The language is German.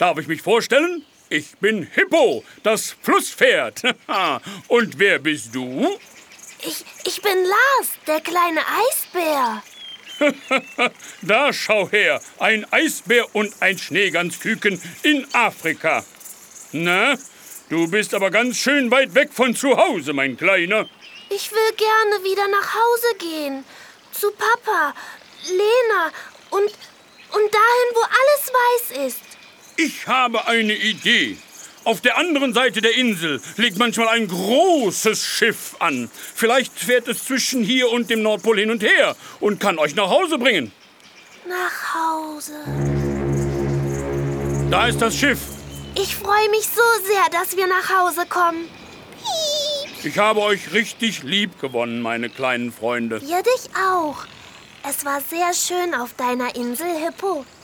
Darf ich mich vorstellen? Ich bin Hippo, das Flusspferd. Und wer bist du? Ich bin Lars, der kleine Eisbär. Da schau her, ein Eisbär und ein Schneeganzküken in Afrika. Na, du bist aber ganz schön weit weg von zu Hause, mein Kleiner. Ich will gerne wieder nach Hause gehen. Zu Papa, Lena und dahin, wo alles weiß ist. Ich habe eine Idee. Auf der anderen Seite der Insel liegt manchmal ein großes Schiff an. Vielleicht fährt es zwischen hier und dem Nordpol hin und her und kann euch nach Hause bringen. Nach Hause. Da ist das Schiff. Ich freue mich so sehr, dass wir nach Hause kommen. Ich habe euch richtig lieb gewonnen, meine kleinen Freunde. Wir dich auch. Es war sehr schön auf deiner Insel, Hippo.